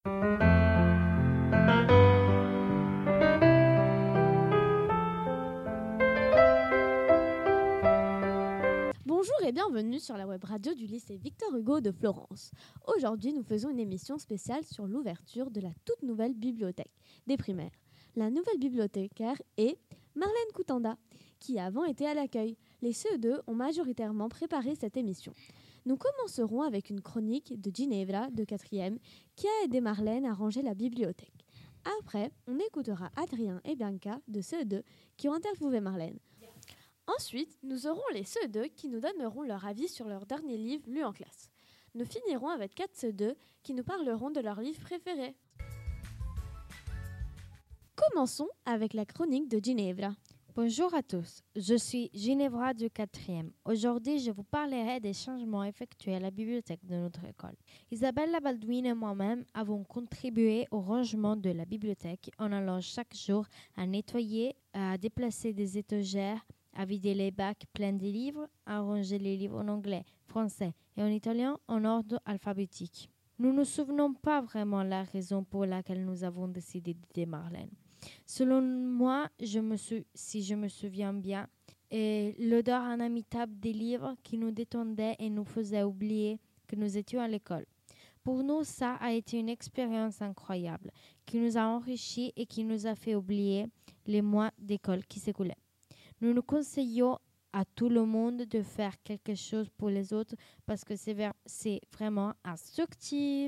Bonjour et bienvenue sur la web radio du lycée Victor Hugo de Florence. Aujourd'hui, nous faisons une émission spéciale sur l'ouverture de la toute nouvelle bibliothèque des primaires. La nouvelle bibliothécaire est Marlène Koutanda, qui avant était à l'accueil. Les CE2 ont majoritairement préparé cette émission. Nous commencerons avec une chronique de Ginevra, de 4e, qui a aidé Marlène à ranger la bibliothèque. Après, on écoutera Adrien et Bianca, de CE2, qui ont interviewé Marlène. Ensuite, nous aurons les CE2 qui nous donneront leur avis sur leur dernier livre lu en classe. Nous finirons avec 4 CE2 qui nous parleront de leur livre préféré. Commençons avec la chronique de Ginevra. Bonjour à tous, je suis Ginevra du 4e. Aujourd'hui, je vous parlerai des changements effectués à la bibliothèque de notre école. Isabelle Baldwin et moi-même avons contribué au rangement de la bibliothèque en allant chaque jour à nettoyer, à déplacer des étagères, à vider les bacs pleins de livres, à ranger les livres en anglais, français et en italien en ordre alphabétique. Nous ne nous souvenons pas vraiment la raison pour laquelle nous avons décidé d'aider Marlène. Selon moi, si je me souviens bien, l'odeur inimitable des livres qui nous détendait et nous faisait oublier que nous étions à l'école. Pour nous, ça a été une expérience incroyable qui nous a enrichis et qui nous a fait oublier les mois d'école qui s'écoulaient. Nous nous conseillons à tout le monde de faire quelque chose pour les autres parce que c'est vraiment instructif.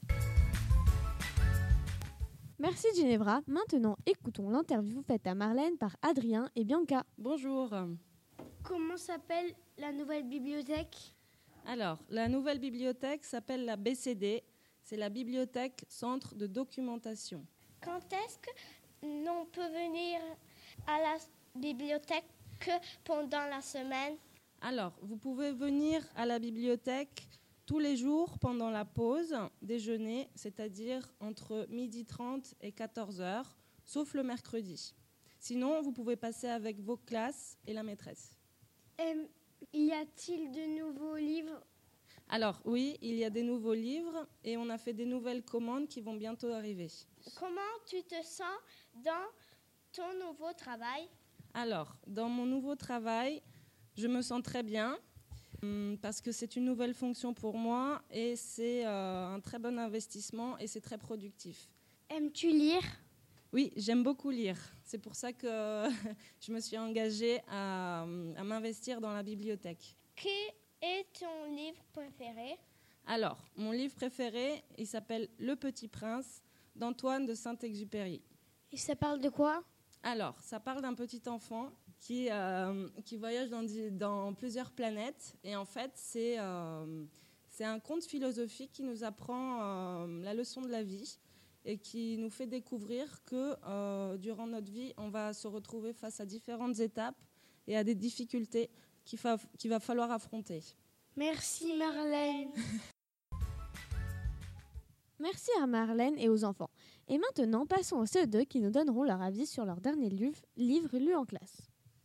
Merci Ginevra. Maintenant, écoutons l'interview faite à Marlène par Adrien et Bianca. Bonjour. Comment s'appelle la nouvelle bibliothèque ? Alors, la nouvelle bibliothèque s'appelle la BCD. C'est la bibliothèque Centre de Documentation. Quand est-ce que l'on peut venir à la bibliothèque que pendant la semaine ? Alors, vous pouvez venir à la bibliothèque tous les jours pendant la pause déjeuner, c'est-à-dire entre 12h30 et 14h, sauf le mercredi. Sinon, vous pouvez passer avec vos classes et la maîtresse. Y a-t-il de nouveaux livres ? Alors oui, il y a des nouveaux livres et on a fait des nouvelles commandes qui vont bientôt arriver. Comment tu te sens dans ton nouveau travail ? Alors, dans mon nouveau travail, je me sens très bien. Parce que c'est une nouvelle fonction pour moi et c'est un très bon investissement et c'est très productif. Aimes-tu lire ? Oui, j'aime beaucoup lire. C'est pour ça que je me suis engagée à m'investir dans la bibliothèque. Quel est ton livre préféré ? Alors, mon livre préféré, il s'appelle Le Petit Prince d'Antoine de Saint-Exupéry. Et ça parle de quoi ? Alors, ça parle d'un petit enfant qui voyage dans plusieurs planètes. Et en fait, c'est un conte philosophique qui nous apprend la leçon de la vie et qui nous fait découvrir que durant notre vie, on va se retrouver face à différentes étapes et à des difficultés qu'il va falloir affronter. Merci Marlène. Merci à Marlène et aux enfants. Et maintenant, passons aux CE2 qui nous donneront leur avis sur leur dernier livre lu en classe.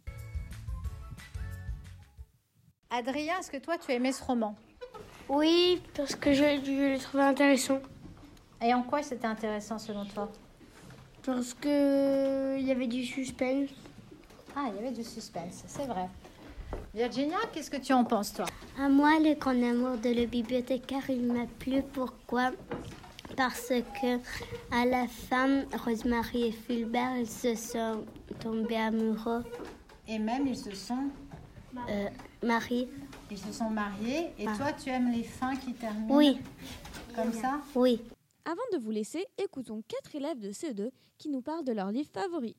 Adrien, est-ce que toi, tu as aimé ce roman ? Oui, parce que je le trouvais intéressant. Et en quoi c'était intéressant selon toi ? Parce qu'il y avait du suspense. Ah, il y avait du suspense, c'est vrai. Virginia, qu'est-ce que tu en penses, toi ? À moi, le grand amour de le bibliothécaire, il m'a plu. Pourquoi ? Parce que à la fin, Rosemary et Fulbert, ils se sont tombés amoureux. Et même, ils se sont mariés. Ils se sont mariés. Et toi, tu aimes les fins qui terminent Oui. Comme ça ? Oui. Avant de vous laisser, écoutons 4 élèves de CE2 qui nous parlent de leur livre favori.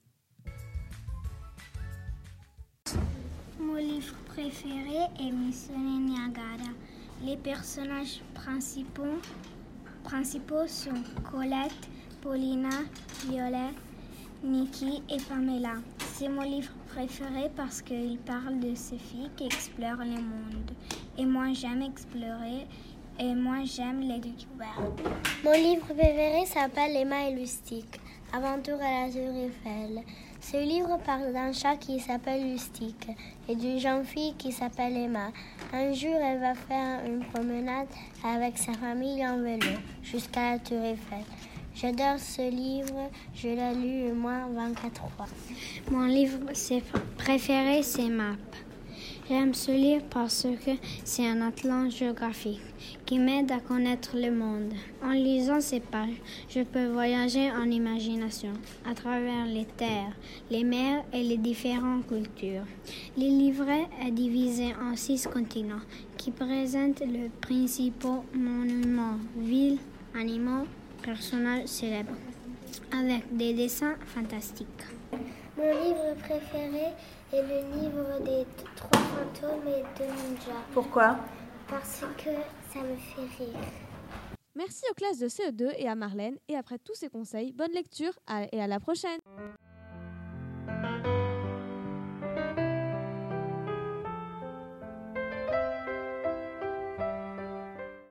Mon livre préféré est Mission Niagara. Les personnages principaux sont Colette, Paulina, Violet, Nikki et Pamela. C'est mon livre préféré parce qu'il parle de ces filles qui explorent le monde. Et moi, j'aime explorer et moi, j'aime les découvertes. Mon livre préféré s'appelle Emma et Lustig, Aventure à la Tour Eiffel. Ce livre parle d'un chat qui s'appelle Lustig et d'une jeune fille qui s'appelle Emma. Un jour, elle va faire une promenade avec sa famille en vélo jusqu'à la Tour Eiffel. J'adore ce livre, je l'ai lu au moins 24 fois. Mon livre préféré, c'est Map. J'aime ce livre parce que c'est un atlas géographique qui m'aide à connaître le monde. En lisant ces pages, je peux voyager en imagination à travers les terres, les mers et les différentes cultures. Le livret est divisé en 6 continents qui présentent les principaux monuments, villes, animaux, personnages célèbres, avec des dessins fantastiques. Mon livre préféré est le livre des 3 fantômes et 2 ninjas. Pourquoi ? Parce que ça me fait rire. Merci aux classes de CE2 et à Marlène. Et après tous ces conseils, bonne lecture et à la prochaine!